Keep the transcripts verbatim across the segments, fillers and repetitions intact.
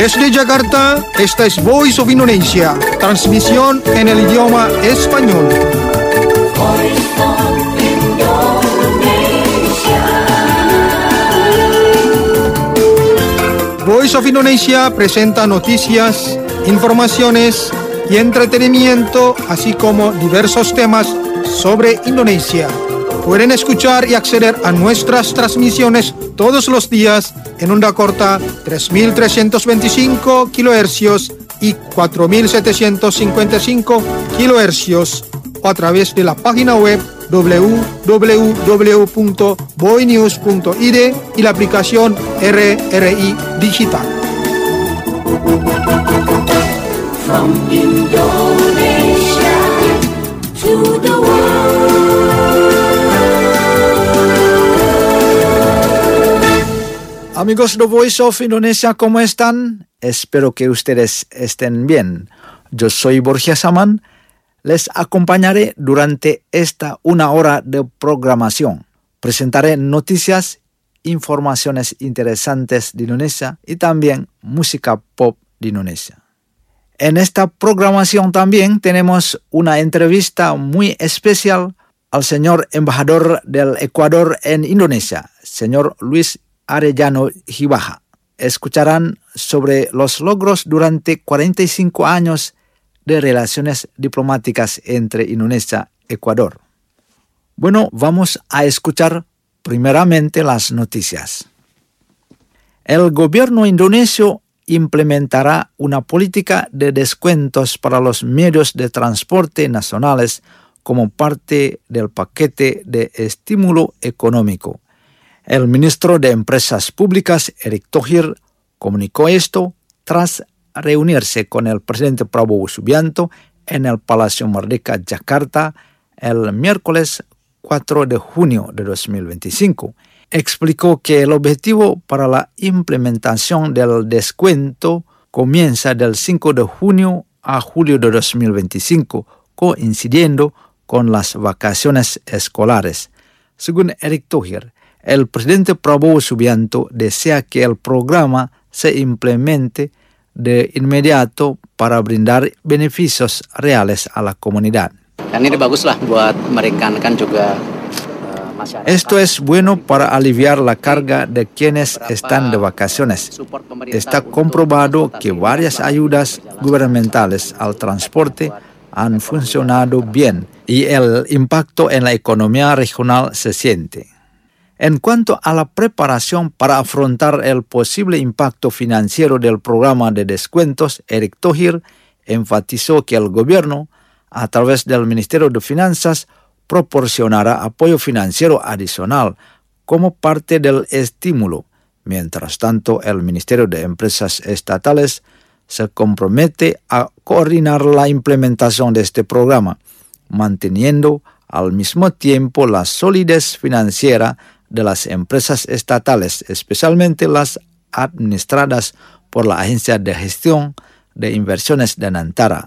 Desde Jakarta, esta es Voice of Indonesia, transmisión en el idioma español. Voice of Indonesia. Voice of Indonesia presenta noticias, informaciones y entretenimiento, así como diversos temas sobre Indonesia. Pueden escuchar y acceder a nuestras transmisiones todos los días en onda corta tres mil trescientos veinticinco kilohercios y cuatro mil setecientos cincuenta y cinco kilohercios o a través de la página web doble u doble u doble u punto boinews punto i d y la aplicación R R I Digital. From Indonesia to the world. Amigos de Voice of Indonesia, ¿cómo están? Espero que ustedes estén bien. Yo soy Borja Saman. Les acompañaré durante esta una hora de programación. Presentaré noticias, informaciones interesantes de Indonesia y también música pop de Indonesia. En esta programación también tenemos una entrevista muy especial al señor embajador del Ecuador en Indonesia, señor Luis Arellano Gibaja. Escucharán sobre los logros durante cuarenta y cinco años de relaciones diplomáticas entre Indonesia y Ecuador. Bueno, vamos a escuchar primeramente las noticias. El gobierno indonesio implementará una política de descuentos para los medios de transporte nacionales como parte del paquete de estímulo económico. El ministro de Empresas Públicas, Erick Thohir, comunicó esto tras reunirse con el presidente Prabowo Subianto en el Palacio Merdeka, Jakarta, el miércoles cuatro de junio de dos mil veinticinco. Explicó que el objetivo para la implementación del descuento comienza del cinco de junio a julio de dos mil veinticinco, coincidiendo con las vacaciones escolares. Según Erick Thohir, el presidente Prabowo Subianto desea que el programa se implemente de inmediato para brindar beneficios reales a la comunidad. Dan ini baguslah buat meringankan juga uh, masyarakat. Esto es bueno para aliviar la carga de quienes están de vacaciones. Está comprobado que varias ayudas gubernamentales al transporte han funcionado bien y el impacto en la economía regional se siente. En cuanto a la preparación para afrontar el posible impacto financiero del programa de descuentos, Erick Thohir enfatizó que el gobierno, a través del Ministerio de Finanzas, proporcionará apoyo financiero adicional como parte del estímulo. Mientras tanto, el Ministerio de Empresas Estatales se compromete a coordinar la implementación de este programa, manteniendo al mismo tiempo la solidez financiera de las empresas estatales, especialmente las administradas por la Agencia de Gestión de Inversiones de Nantara.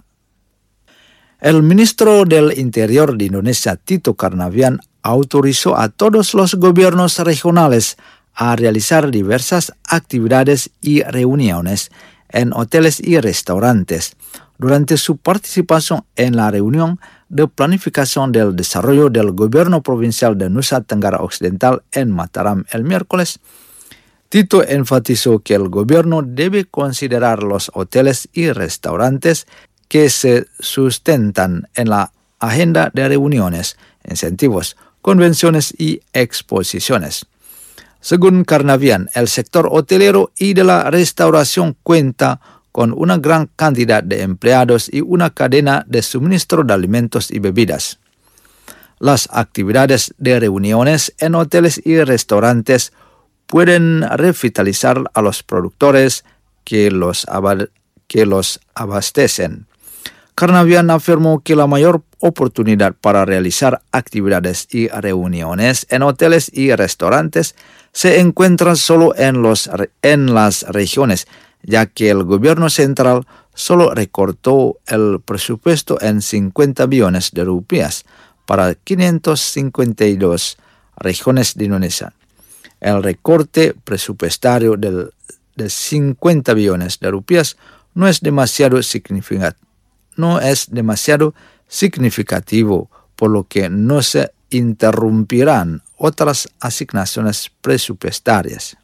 El ministro del Interior de Indonesia, Tito Karnavian, autorizó a todos los gobiernos regionales a realizar diversas actividades y reuniones en hoteles y restaurantes durante su participación en la reunión de planificación del desarrollo del gobierno provincial de Nusa Tenggara Occidental en Mataram el miércoles. Tito enfatizó que el gobierno debe considerar los hoteles y restaurantes que se sustentan en la agenda de reuniones, incentivos, convenciones y exposiciones. Según Karnavian, el sector hotelero y de la restauración cuenta con una gran cantidad de empleados y una cadena de suministro de alimentos y bebidas. Las actividades de reuniones en hoteles y restaurantes pueden revitalizar a los productores que los, ab- que los abastecen. Karnavian afirmó que la mayor oportunidad para realizar actividades y reuniones en hoteles y restaurantes se encuentra solo en, los, en las regiones, ya que el gobierno central solo recortó el presupuesto en cincuenta billones de rupias para quinientas cincuenta y dos regiones de Indonesia. El recorte presupuestario del de cincuenta billones de rupias no es demasiado significativo, no es demasiado significativo, por lo que no se interrumpirán otras asignaciones presupuestarias.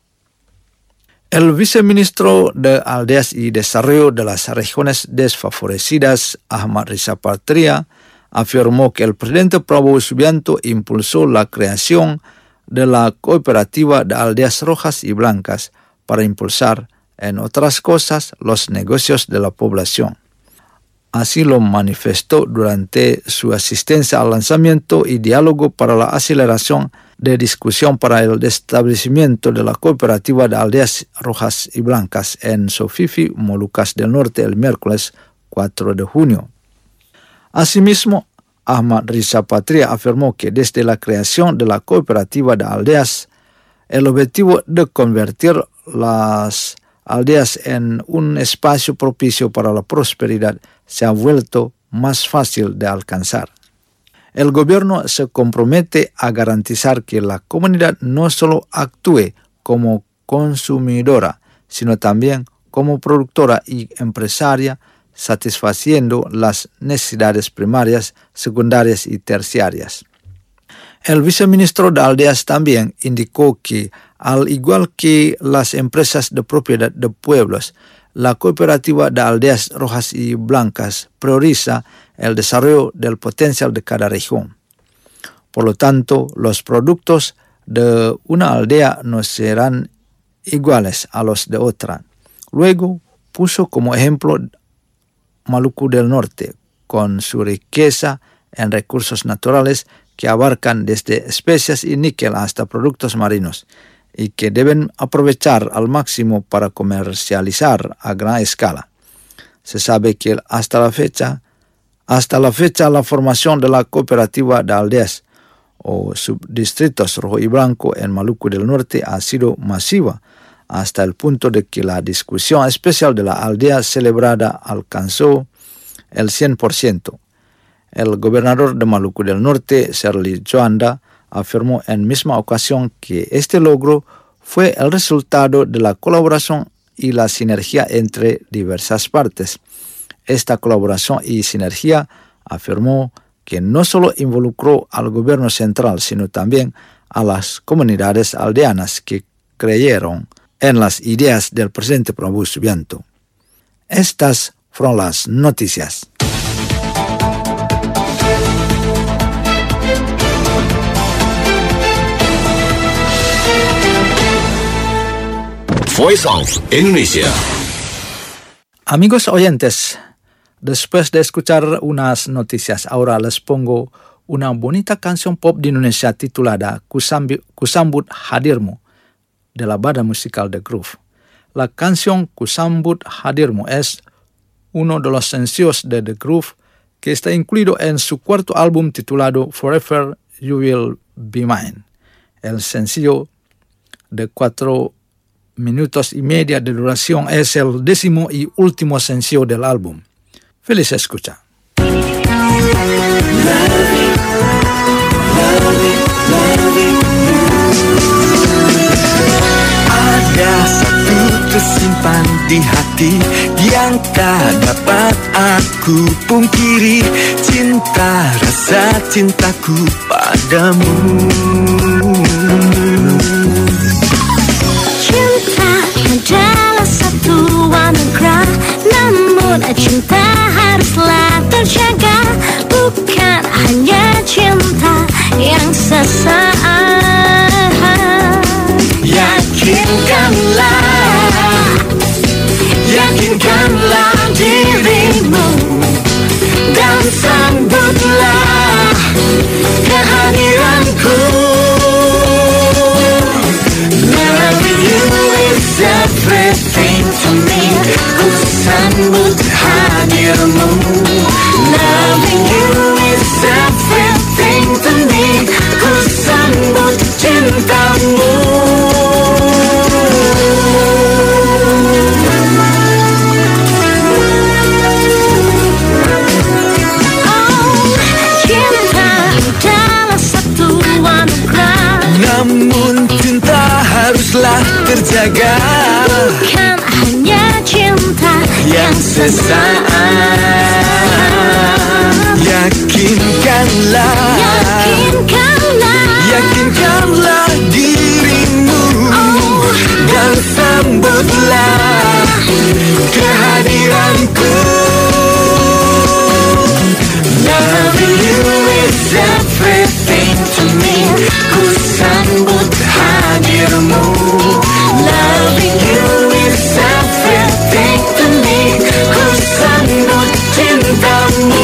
El viceministro de Aldeas y Desarrollo de las Regiones Desfavorecidas, Ahmad Riza Patria, afirmó que el presidente Prabowo Subianto impulsó la creación de la cooperativa de aldeas rojas y blancas para impulsar, en otras cosas, los negocios de la población. Así lo manifestó durante su asistencia al lanzamiento y diálogo para la aceleración de discusión para el establecimiento de la cooperativa de aldeas rojas y blancas en Sofifi, Molucas del Norte, el miércoles cuatro de junio. Asimismo, Ahmad Riza Patria afirmó que desde la creación de la cooperativa de aldeas, el objetivo de convertir las aldeas en un espacio propicio para la prosperidad se ha vuelto más fácil de alcanzar. El gobierno se compromete a garantizar que la comunidad no solo actúe como consumidora, sino también como productora y empresaria, satisfaciendo las necesidades primarias, secundarias y terciarias. El viceministro de Aldeas también indicó que, al igual que las empresas de propiedad de pueblos, la cooperativa de aldeas rojas y blancas prioriza el desarrollo del potencial de cada región. Por lo tanto, los productos de una aldea no serán iguales a los de otra. Luego, puso como ejemplo Maluku del Norte, con su riqueza en recursos naturales que abarcan desde especias y níquel hasta productos marinos, y que deben aprovechar al máximo para comercializar a gran escala. Se sabe que hasta la fecha, hasta la fecha la formación de la cooperativa de aldeas o subdistritos rojo y blanco en Maluku del Norte ha sido masiva, hasta el punto de que la discusión especial de la aldea celebrada alcanzó el cien por ciento. El gobernador de Maluku del Norte, Serli Joanda, afirmó en misma ocasión que este logro fue el resultado de la colaboración y la sinergia entre diversas partes. Esta colaboración y sinergia, afirmó, que no solo involucró al gobierno central, sino también a las comunidades aldeanas que creyeron en las ideas del presidente Prabowo Subianto. Estas fueron las noticias. Voice of Indonesia. Amigos oyentes, después de escuchar unas noticias, ahora les pongo una bonita canción pop de Indonesia titulada Kusambi- Kusambut Hadirmu de la banda musical The Groove. La canción Kusambut Hadirmu es uno de los sencillos de The Groove que está incluido en su cuarto álbum titulado Forever You Will Be Mine. El sencillo de cuatro minutos y media de duración es el décimo y último sencillo del álbum. Feliz escucha. Ada satu tersimpan di hati yang tak dapat aku pungkiri, cinta rasa cintaku padamu. Adalah satu anugerah, namun cinta haruslah terjaga. Bukan hanya cinta yang sesaat. Yakinkanlah, yakinkanlah dirimu, dan sambutlah kehadiranku. Everything to me, ku sambut hadirmu. Loving you is everything to me, ku sambut cintamu. Oh, cinta adalah satu anugerah, namun cinta haruslah terjaga. Bukan hanya cinta yang sesaat. Yakinkanlah, Yakinkanlah, yakinkanlah dirimu, oh, dan sambutlah kehadiranku. Loving you is everything to me. Ku sambut hadirmu. Loving you is everything to me. Ku sambut cintamu.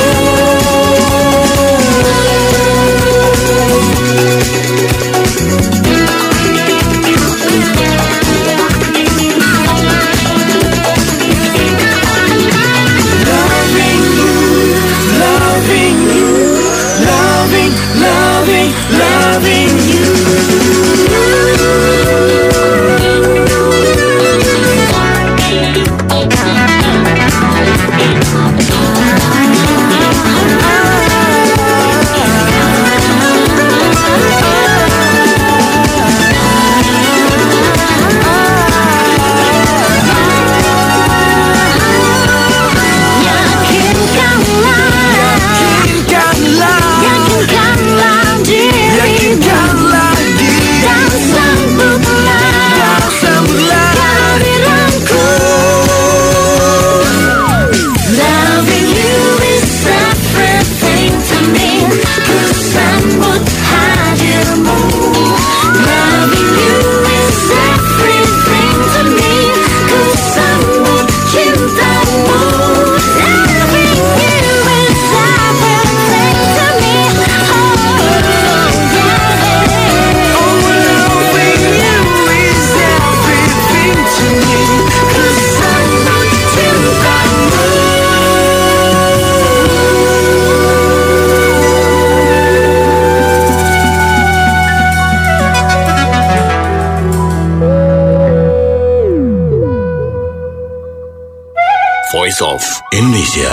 Voice of Indonesia.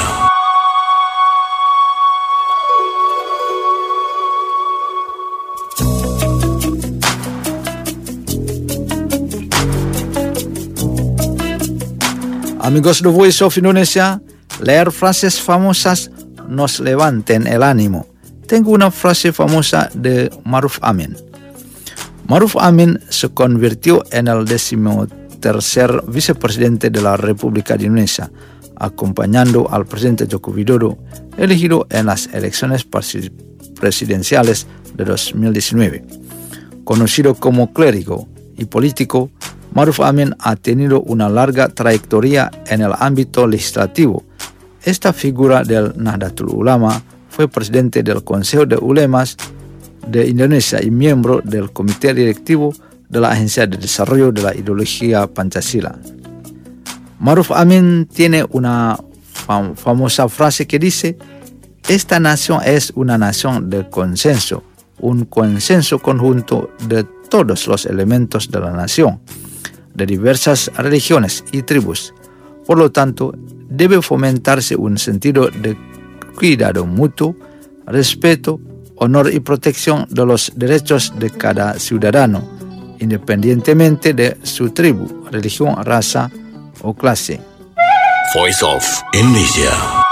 Amigos de Voice of Indonesia, leer frases famosas nos levanten el ánimo. Tengo una frase famosa de Maruf Amin. Maruf Amin se convirtió en el decimotercer vicepresidente de la República de Indonesia, acompañando al presidente Joko Widodo, elegido en las elecciones presidenciales de dos mil diecinueve. Conocido como clérigo y político, Maruf Amin ha tenido una larga trayectoria en el ámbito legislativo. Esta figura del Nahdlatul Ulama fue presidente del Consejo de Ulemas de Indonesia y miembro del Comité Directivo de la Agencia de Desarrollo de la Ideología Pancasila. Maruf Amin tiene una fam- famosa frase que dice: esta nación es una nación de consenso, un consenso conjunto de todos los elementos de la nación, de diversas religiones y tribus. Por lo tanto, debe fomentarse un sentido de cuidado mutuo, respeto, honor y protección de los derechos de cada ciudadano, independientemente de su tribu, religión, raza o clase. Voice of Indonesia.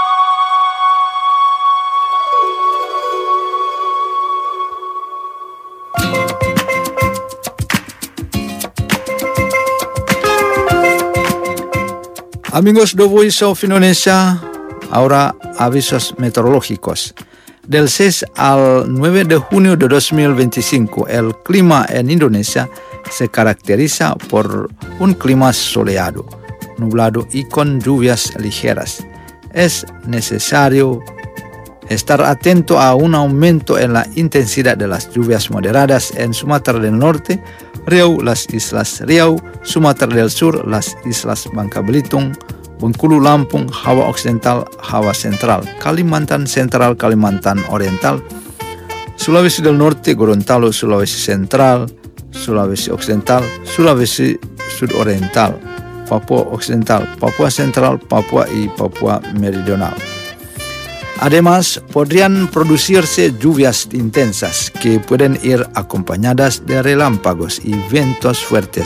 Amigos de Voice of Indonesia, ahora avisos meteorológicos. Del seis al nueve de junio de dos mil veinticinco, el clima en Indonesia se caracteriza por un clima soleado, nublado y con lluvias ligeras. Es necesario estar atento a un aumento en la intensidad de las lluvias moderadas en Sumatra del Norte, Riau, las Islas Riau, Sumatra del Sur, las Islas Bangka Belitung, Bengkulu, Lampung, Java Occidental, Java Central, Kalimantan Central, Kalimantan Oriental, Sulawesi del Norte, Gorontalo, Sulawesi Central, Sulawesi Occidental, Sulawesi Sudoriental, Papua Occidental, Papua Central, Papua y Papua Meridional. Además, podrían producirse lluvias intensas que pueden ir acompañadas de relámpagos y vientos fuertes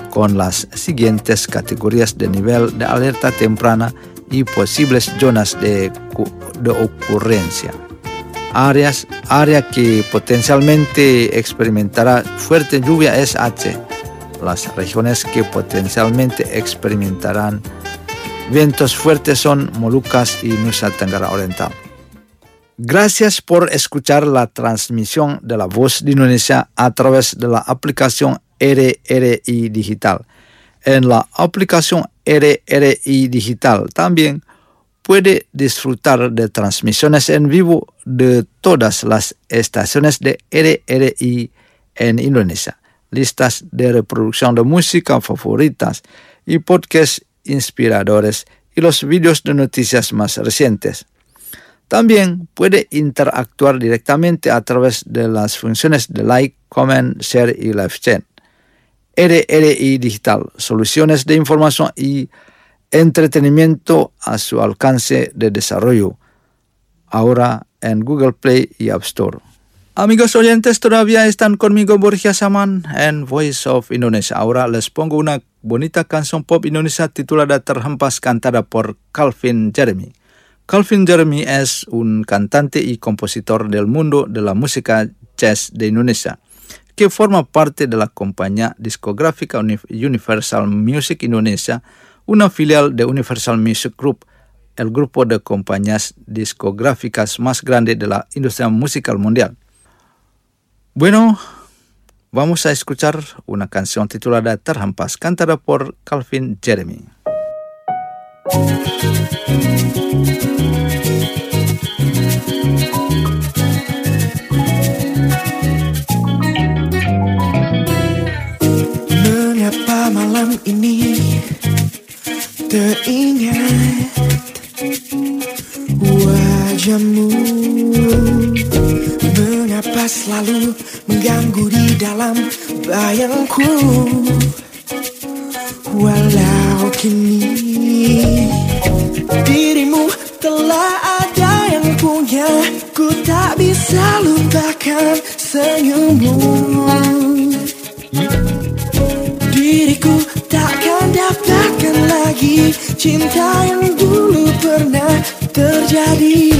con las siguientes categorías de nivel de alerta temprana y posibles zonas de, de ocurrencia. Áreas, área que potencialmente experimentará fuerte lluvia es Aceh. Las regiones que potencialmente experimentarán vientos fuertes son Molucas y Nusa Tenggara Oriental. Gracias por escuchar la transmisión de la Voz de Indonesia a través de la aplicación R R I Digital. En la aplicación R R I Digital también puede disfrutar de transmisiones en vivo de todas las estaciones de R R I en Indonesia, listas de reproducción de música favoritas y podcasts inspiradores y los vídeos de noticias más recientes. También puede interactuar directamente a través de las funciones de like, comment, share y live chat. R R I Digital, soluciones de información y entretenimiento a su alcance de desarrollo, ahora en Google Play y App Store. Amigos oyentes, todavía están conmigo Borja Saman en Voice of Indonesia. Ahora les pongo una bonita canción pop Indonesia titulada Terhempas, cantada por Calvin Jeremy. Calvin Jeremy es un cantante y compositor del mundo de la música jazz de Indonesia, que forma parte de la compañía discográfica Universal Music Indonesia, una filial de Universal Music Group, el grupo de compañías discográficas más grande de la industria musical mundial. Bueno, vamos a escuchar una canción titulada Terhempas, cantada por Calvin Jeremy. Mengapa malam ini teringat wajahmu? Mengapa selalu mengganggu di dalam bayangku? Walau kini dirimu telah ada yang punya, ku tak bisa lupakan senyummu. Diriku takkan dapatkan lagi cinta yang dulu pernah terjadi.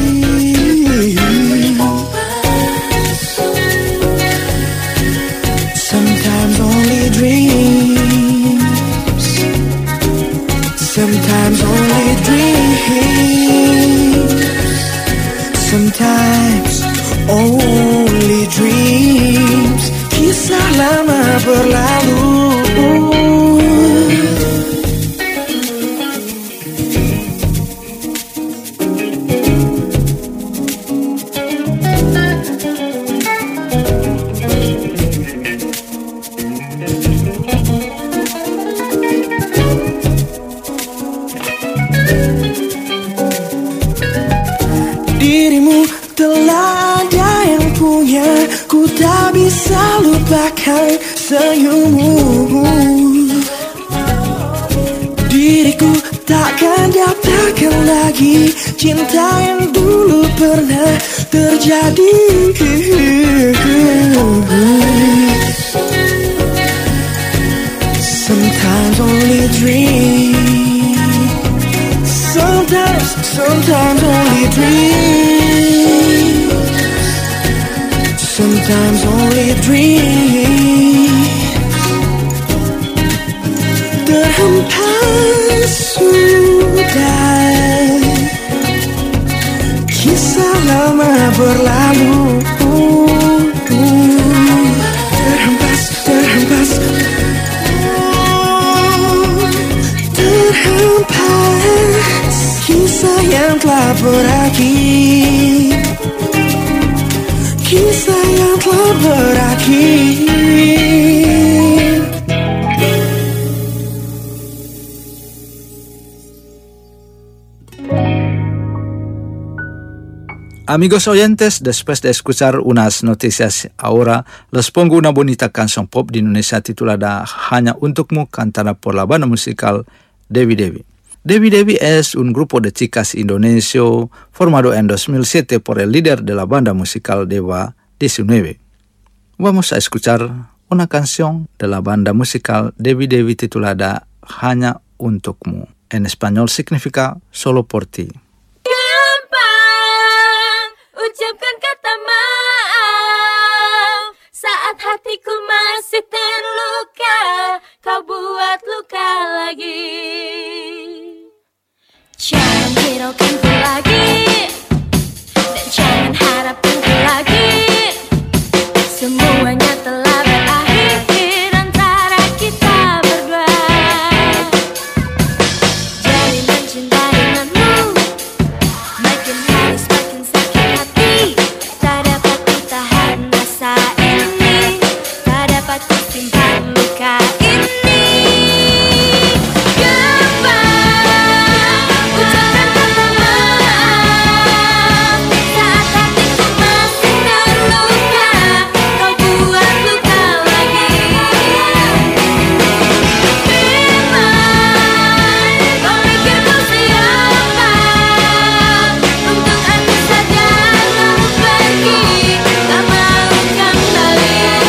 Sometimes only dreams, sometimes only dreams, sometimes only dreams. Kisah lama berlalu. Dirimu telah ada yang punya, ku tak bisa lupakan senyummu. Diriku takkan dapatkan lagi cinta yang dulu pernah terjadi. Sometimes only dreams, sometimes, sometimes only dreams, sometimes only dreams. Terhempas sudah kisah lama berlalu. Terhempas, terhempas, oh, terhempas kisah yang telah berakhir, kisah yang telah berakhir. Amigos oyentes, después de escuchar unas noticias, ahora les pongo una bonita canción pop de Indonesia titulada Hanya Untukmu, cantada por la banda musical Dewi Dewi. Dewi Dewi es un grupo de chicas indonesio formado en dos mil siete por el líder de la banda musical Dewa diecinueve. Vamos a escuchar una canción de la banda musical Devi Devi titulada Hanya Untukmu. En español significa Solo por ti. Gampang ucapkan kata maaf saat hatiku masih terluka, kau buat luka lagi. Jangan hiraukan ku lagi, dan jangan harapkan ku lagi. Semuanya telah berakhir antara kita berdua. Jalinan cinta denganmu makin hari semakin sakit hati. Tak dapat ku tahan rasa ini, tak dapat ku simpan luka ini. Gampang ucapkan kata maaf saat hatiku masih terluka, kau buat luka lagi. Memang kau pikir kau siapa untuk aku saja lalu pergi, tak mau kembali.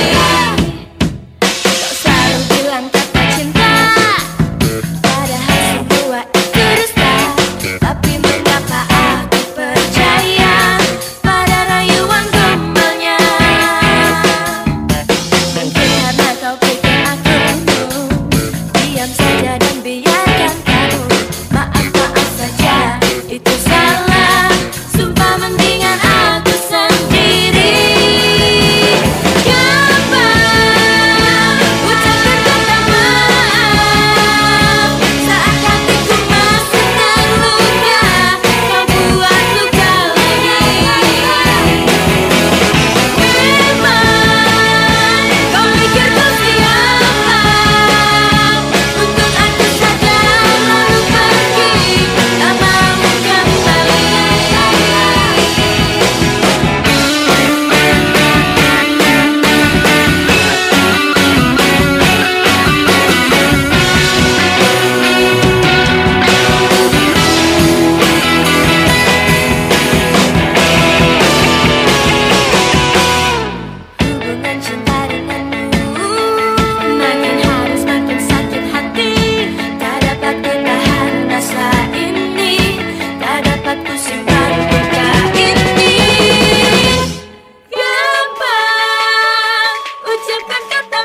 Kau selalu bilang kata cinta, padahal semua itu dusta. Tapi mengapa aku percaya pada rayuan gombalnya? Mungkin karena kau pikir aku diam saja dan biarkan kamu. Maaf maaf saja itu salah, sumpah mendingan aku sendiri. Gampang ucapkan kata maaf saat hatiku masih terluka, kau buat luka lagi. Memang kau pikir kau siapa untuk aku saja lalu pergi, tak mau kembali. Hubungan cinta denganmu makin hari semakin sakit hati. Tak dapat ku tahan rasa ini, tak dapat ku simpan luka ini. Gampang ucapkan kata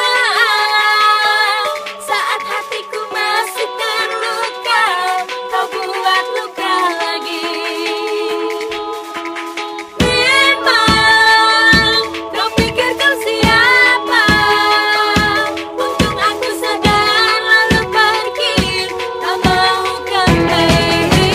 maaf saat hatiku masih terluka, kau buat luka lagi. Memang kau pikir kau siapa untuk aku sadar lalu pergi, tak mau kembali.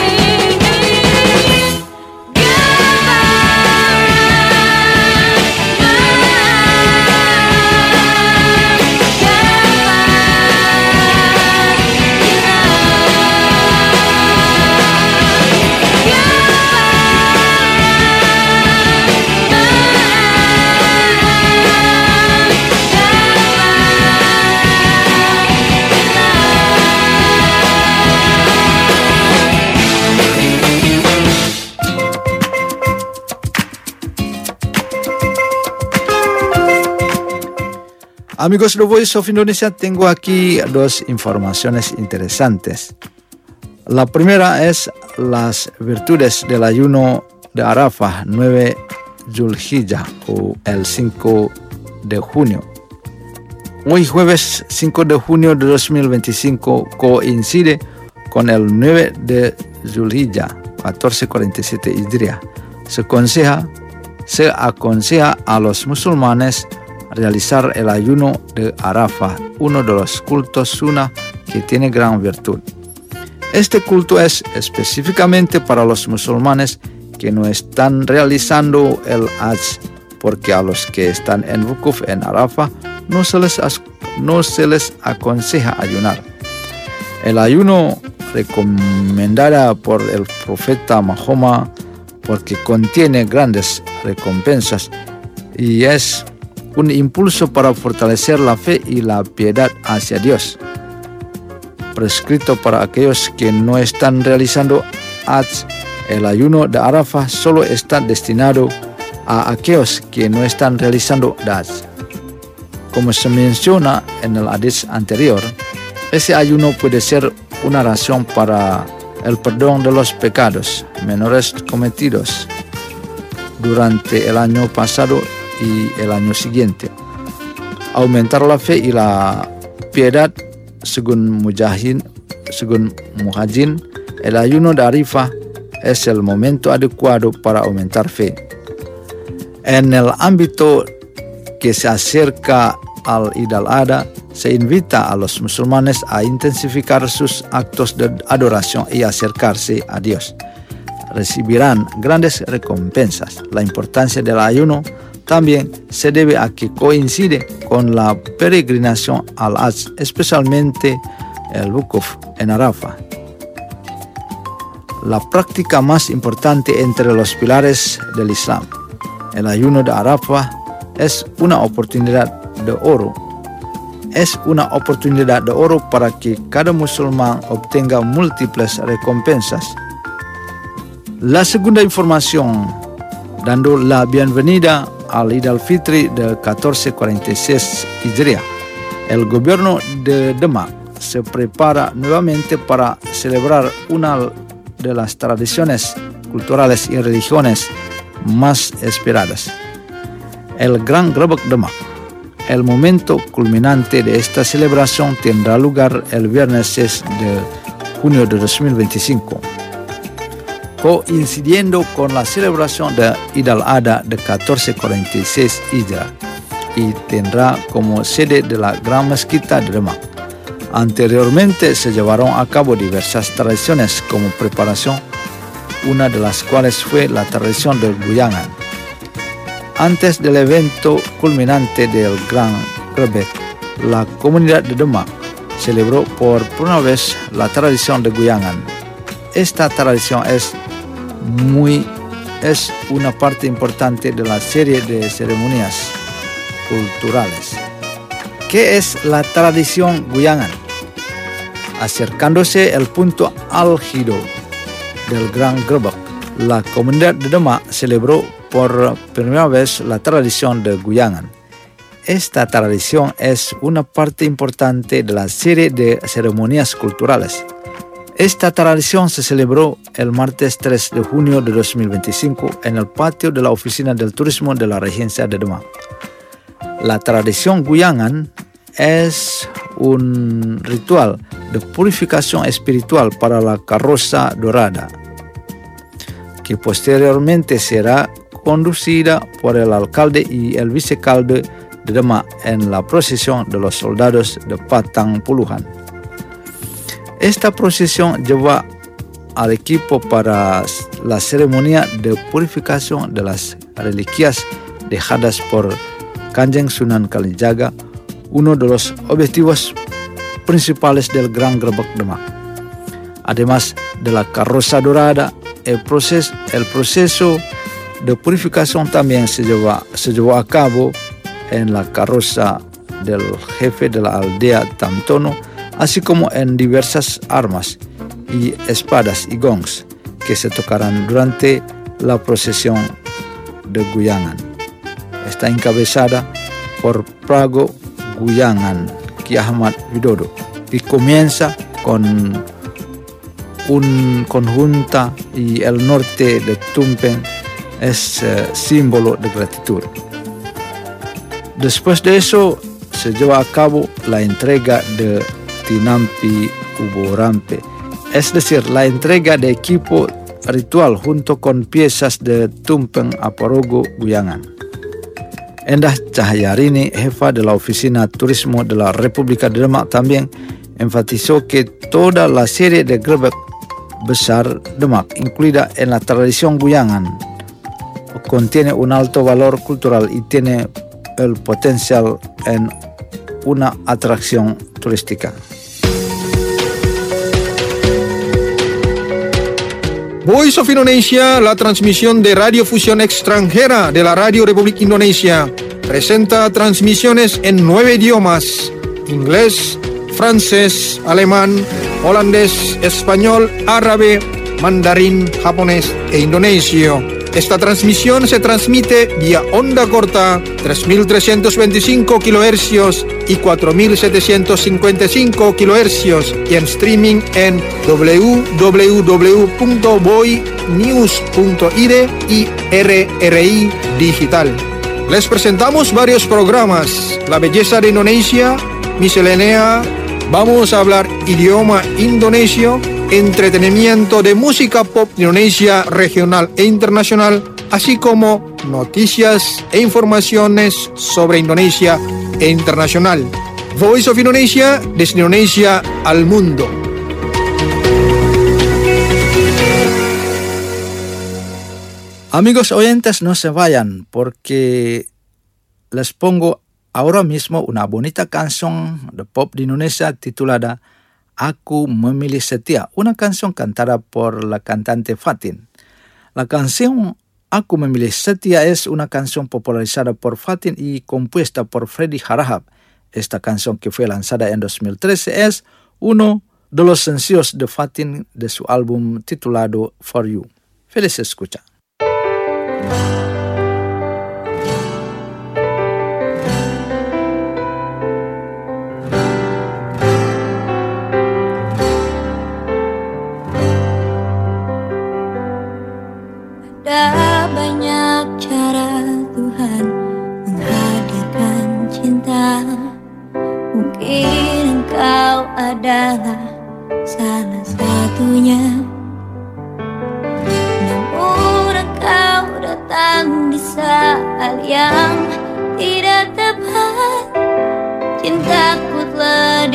Amigos de Voice of Indonesia, tengo aquí dos informaciones interesantes. La primera es las virtudes del ayuno de Arafah nueve Zulhijjah o el cinco de junio. Hoy jueves cinco de junio de dos mil veinticinco coincide con el nueve de Zulhijjah, catorce cuarenta y siete Hijriah. Se aconseja, se aconseja a los musulmanes realizar el ayuno de Arafah, uno de los cultos sunnah que tiene gran virtud. Este culto es específicamente para los musulmanes que no están realizando el Hajj, porque a los que están en Wukuf en Arafah no se les, no se les aconseja ayunar. El ayuno recomendado por el profeta Mahoma porque contiene grandes recompensas y es un impulso para fortalecer la fe y la piedad hacia Dios. Prescrito para aquellos que no están realizando Hajj, el ayuno de Arafah solo está destinado a aquellos que no están realizando Hajj. Como se menciona en el hadís anterior, ese ayuno puede ser una razón para el perdón de los pecados menores cometidos durante el año pasado y el año siguiente. Aumentar la fe y la piedad, según Mujahid, según Muhajin, el ayuno de Arafah es el momento adecuado para aumentar fe. En el ámbito que se acerca al Id al-Adha, se invita a los musulmanes a intensificar sus actos de adoración y acercarse a Dios. Recibirán grandes recompensas. La importancia del ayuno también se debe a que coincide con la peregrinación al Hajj, especialmente el Wukuf en Arafah, la práctica más importante entre los pilares del Islam. El ayuno de Arafah es una oportunidad de oro. Es una oportunidad de oro para que cada musulmán obtenga múltiples recompensas. La segunda información, dando la bienvenida al Eid al-Fitri del catorce cuarenta y seis Hijriah. El gobierno de Demak se prepara nuevamente para celebrar una de las tradiciones culturales y religiones más esperadas, el Gran Grebek Demak. El momento culminante de esta celebración tendrá lugar el viernes seis de junio de dos mil veinticinco, coincidiendo con la celebración de Eid al-Adha de catorce cuarenta y seis Hijriah, y tendrá como sede de la Gran Mezquita de Demak. Anteriormente se llevaron a cabo diversas tradiciones como preparación, una de las cuales fue la tradición del Guyangan. Antes del evento culminante del Gran Grebek, la comunidad de Demak celebró por primera vez la tradición de Guyangan. Esta tradición es muy es una parte importante de la serie de ceremonias culturales. ¿Qué es la tradición Guyangan? Acercándose al punto álgido del Gran Grebek, la comunidad de Demak celebró por primera vez la tradición de Guyangan. Esta tradición es una parte importante de la serie de ceremonias culturales. Esta tradición se celebró el martes tres de junio de dos mil veinticinco en el patio de la Oficina del Turismo de la Regencia de Demak. La tradición Guyangan es un ritual de purificación espiritual para la carroza dorada, que posteriormente será conducida por el alcalde y el vicealcalde de Demak en la procesión de los soldados de Patang Puluhan. Esta procesión lleva al equipo para la ceremonia de purificación de las reliquias dejadas por Kanjeng Sunan Kalijaga, uno de los objetivos principales del Gran Grebek Demak. Además de la carroza dorada, el proceso, el proceso de purificación también se llevó, se llevó a cabo en la carroza del jefe de la aldea Tamtono, así como en diversas armas y espadas y gongs que se tocarán durante la procesión de Guyangan. Está encabezada por Prago Guyangan Ki Ahmad Widodo y comienza con un conjunta y el norte de Tumpeng es eh, símbolo de gratitud. Después de eso se lleva a cabo la entrega de Tinampi Uborampe, es decir, la entrega de equipo ritual junto con piezas de Tumpeng Aporogo Guyangan. Endah Cahyarini, jefa de la Oficina Turismo de la República de Demak, también enfatizó que toda la serie de Grebek besar Demak, incluida en la tradición Guyangan, contiene un alto valor cultural y tiene el potencial en una atracción turística. Voice of Indonesia, la transmisión de radiofusión extranjera de la Radio Republik Indonesia, presenta transmisiones en nueve idiomas: inglés, francés, alemán, holandés, español, árabe, mandarín, japonés e indonesio. Esta transmisión se transmite vía onda corta tres mil trescientos veinticinco kilohercios y cuatro mil setecientos cincuenta y cinco kilohercios y en streaming en w w w punto voy news punto i d y R R I Digital. Les presentamos varios programas: La belleza de Indonesia, Miscelánea, vamos a hablar idioma indonesio, entretenimiento de música pop de Indonesia regional e internacional, así como noticias e informaciones sobre Indonesia e internacional. Voice of Indonesia, desde Indonesia al mundo. Amigos oyentes, no se vayan porque les pongo ahora mismo una bonita canción de pop de Indonesia titulada Aku Memilih Setia, una canción cantada por la cantante Fatin. La canción Aku Memilih Setia es una canción popularizada por Fatin y compuesta por Freddy Harahap. Esta canción, que fue lanzada en dos mil trece, es uno de los sencillos de Fatin de su álbum titulado For You. Feliz escucha. Ada banyak cara Tuhan menghadirkan cinta. Mungkin engkau adalah salah satunya. Namun engkau datang di saat yang tidak tepat. Cintaku telah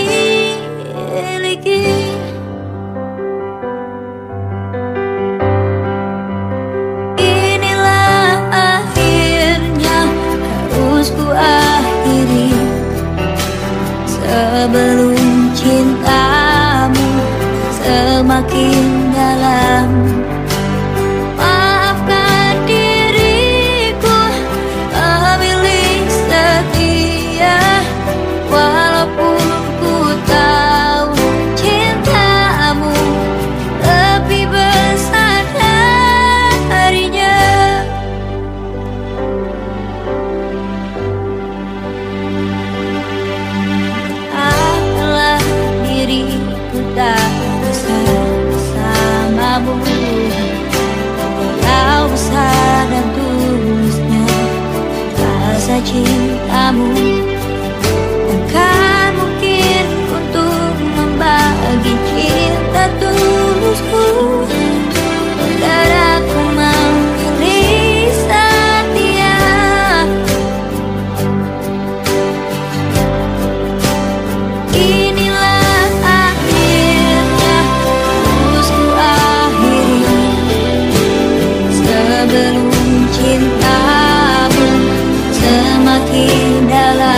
dimiliki. Akhiri sebelum cintamu semakin dalam. Maafkan diriku memilih setia, walaupun ku tahu cintamu lebih besar darinya. Tak bisa bersamamu, walau besar dan tulusnya rasa cintamu. Bukan mungkin untuk membagi cinta tulusku, dan aku memilih setia. Sebelum cintamu semakin dalam.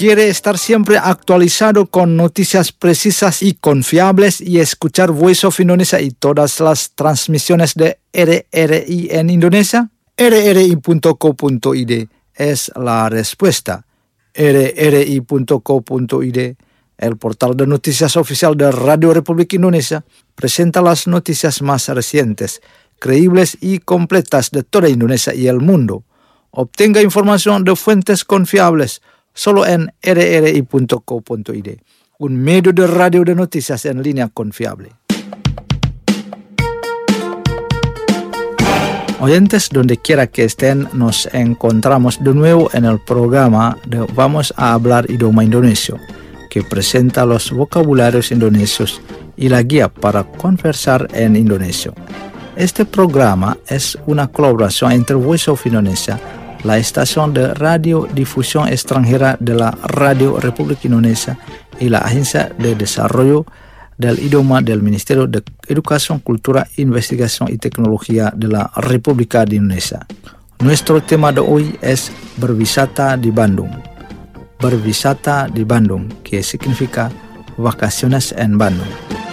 ¿Quiere estar siempre actualizado con noticias precisas y confiables y escuchar Voice of Indonesia y todas las transmisiones de R R I en Indonesia? R R I punto co punto I D es la respuesta. R R I punto co punto I D, el portal de noticias oficial de Radio Republik Indonesia, presenta las noticias más recientes, creíbles y completas de toda Indonesia y el mundo. Obtenga información de fuentes confiables solo en R R I punto co punto I D, un medio de radio de noticias en línea confiable. Oyentes, donde quiera que estén, nos encontramos de nuevo en el programa de Vamos a hablar idioma indonesio, que presenta los vocabularios indonesios y la guía para conversar en indonesio. Este programa es una colaboración entre Voice of Indonesia, la estación de radiodifusión extranjera de la Radio Republik Indonesia, y la Agencia de Desarrollo del Idioma del Ministerio de Educación, Cultura, Investigación y Tecnología de la República de Indonesia. Nuestro tema de hoy es Berwisata di Bandung. Berwisata di Bandung, que significa vacaciones en Bandung.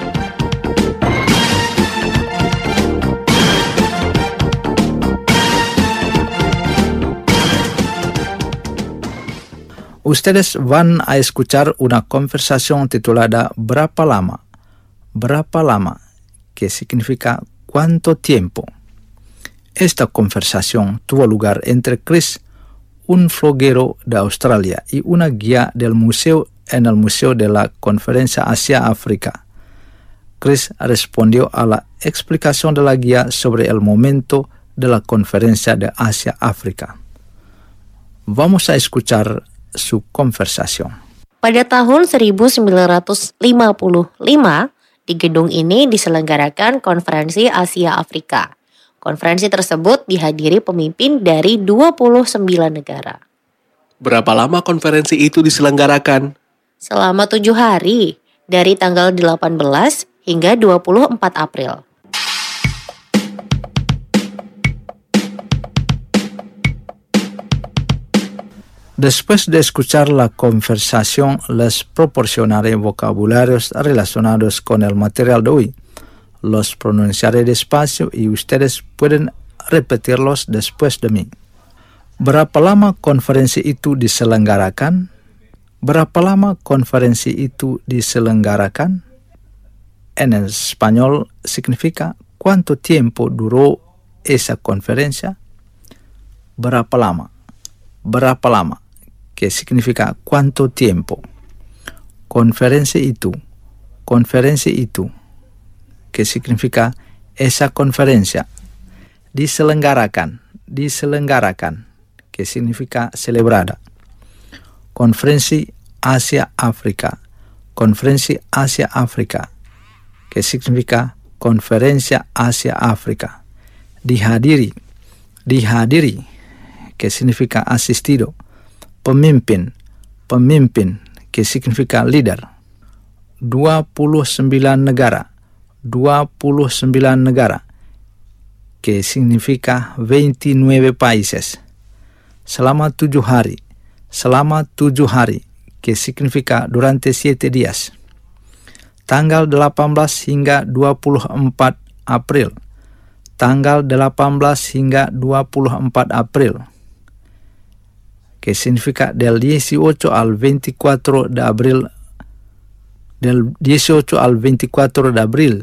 Ustedes van a escuchar una conversación titulada ¿Berapa lama? ¿Berapa lama? Que significa ¿cuánto tiempo? Esta conversación tuvo lugar entre Chris, un floguero de Australia, y una guía del museo en el Museo de la Conferencia Asia-África. Chris respondió a la explicación de la guía sobre el momento de la Conferencia de Asia-África. Vamos a escuchar su conversación. Pada tahun seribu sembilan ratus lima puluh lima, di gedung ini diselenggarakan Konferensi Asia Afrika. Konferensi tersebut dihadiri pemimpin dari dua puluh sembilan negara. Berapa lama konferensi itu diselenggarakan? Selama tujuh hari, dari tanggal delapan belas hingga dua puluh empat April. Después de escuchar la conversación, les proporcionaré vocabularios relacionados con el material de hoy. Los pronunciaré despacio y ustedes pueden repetirlos después de mí. Berapa lama konferensi itu diselenggarakan? Berapa lama konferensi itu diselenggarakan? En español significa ¿cuánto tiempo duró esa conferencia? Berapa lama? Berapa lama? Que significa ¿cuánto tiempo? Konferensi itu, konferensi itu, que significa esa conferencia. Diselenggarakan, diselenggarakan, que significa celebrada. Konferensi Asia-África, konferensi Asia-África, que significa Conferencia Asia-África. Dihadiri, dihadiri, que significa asistido. Pemimpin, pemimpin, que significa líder. dua puluh sembilan negara, dua puluh sembilan negara, que significa veintinueve países. Selama tujuh hari, selama tujuh hari, que significa durante siete días. Tanggal delapan belas hingga dua puluh empat April, tanggal delapan belas hingga dua puluh empat April, que significa del dieciocho al veinticuatro de abril, del dieciocho al veinticuatro de abril.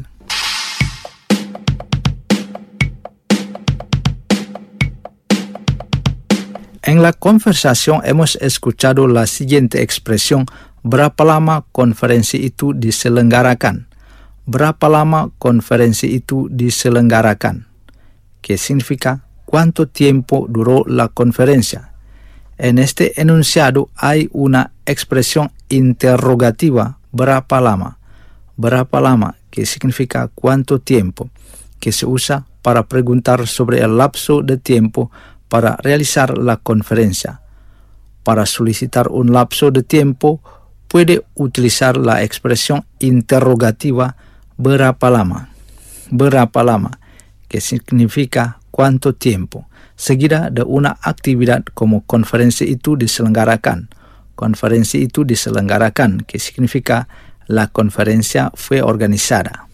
En la conversación hemos escuchado la siguiente expresión: berapa lama konferensi itu diselenggarakan? Berapa lama konferensi itu diselenggarakan? Que significa ¿cuánto tiempo duró la conferencia? En este enunciado hay una expresión interrogativa, berapa lama, berapa lama, que significa cuánto tiempo, que se usa para preguntar sobre el lapso de tiempo para realizar la conferencia. Para solicitar un lapso de tiempo, puede utilizar la expresión interrogativa berapa lama, berapa lama, que significa cuánto tiempo, seguida de una actividad como conferensi itu diselenggarakan, konferensi itu diselenggarakan, que significa la conferencia fue organizada.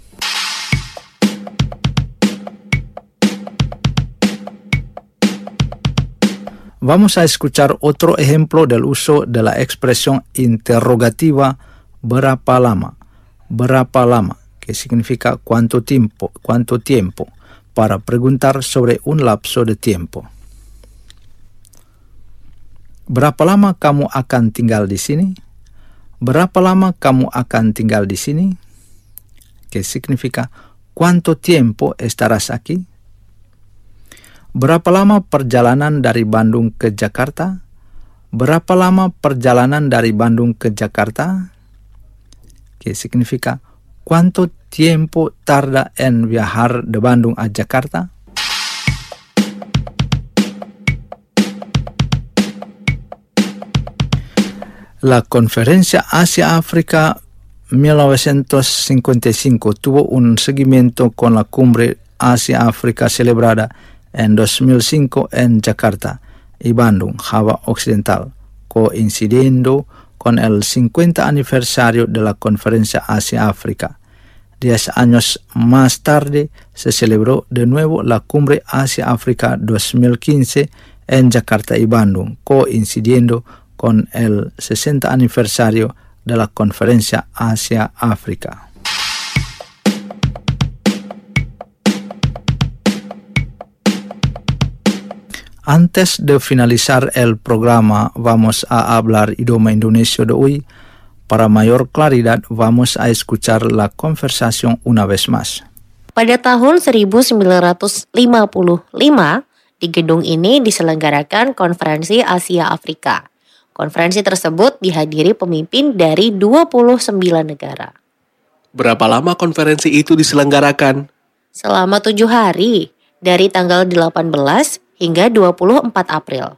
Vamos a escuchar otro ejemplo del uso de la expresión interrogativa berapa lama, berapa lama, que significa cuánto tiempo, cuánto tiempo, para preguntar sobre un lapso de tiempo. Berapa lama kamu akan tinggal di sini? Berapa lama kamu akan tinggal di sini? Que significa ¿cuánto tiempo estarás aquí? Berapa lama perjalanan dari Bandung ke Jakarta? Berapa lama perjalanan dari Bandung ke Jakarta? Que significa ¿cuánto tiempo tarda en viajar de Bandung a Jakarta? La Conferencia Asia-África mil novecientos cincuenta y cinco tuvo un seguimiento con la Cumbre Asia-África celebrada en dos mil cinco en Jakarta y Bandung, Java Occidental, coincidiendo con el cincuenta aniversario de la Conferencia Asia-África. Diez años más tarde se celebró de nuevo la Cumbre Asia-África dos mil quince en Jakarta y Bandung, coincidiendo con el sesenta aniversario de la Conferencia Asia-África. Antes de finalizar el programa, vamos a hablar idioma indonesio de hoy. Para mayor claridad, vamos a escuchar la conversación una vez más. Pada tahun seribu sembilan ratus lima puluh lima, di gedung ini diselenggarakan Konferensi Asia Afrika. Konferensi tersebut dihadiri pemimpin dari dua puluh sembilan negara. Berapa lama konferensi itu diselenggarakan? Selama tujuh hari, dari tanggal delapan belas hingga dua puluh empat April.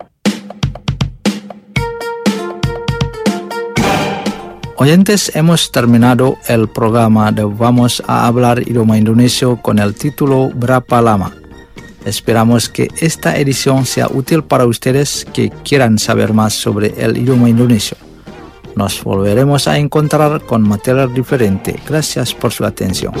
Oyentes, hemos terminado el programa de Vamos a hablar idioma indonesio con el título Berapa lama. Esperamos que esta edición sea útil para ustedes que quieran saber más sobre el idioma indonesio. Nos volveremos a encontrar con material diferente. Gracias por su atención.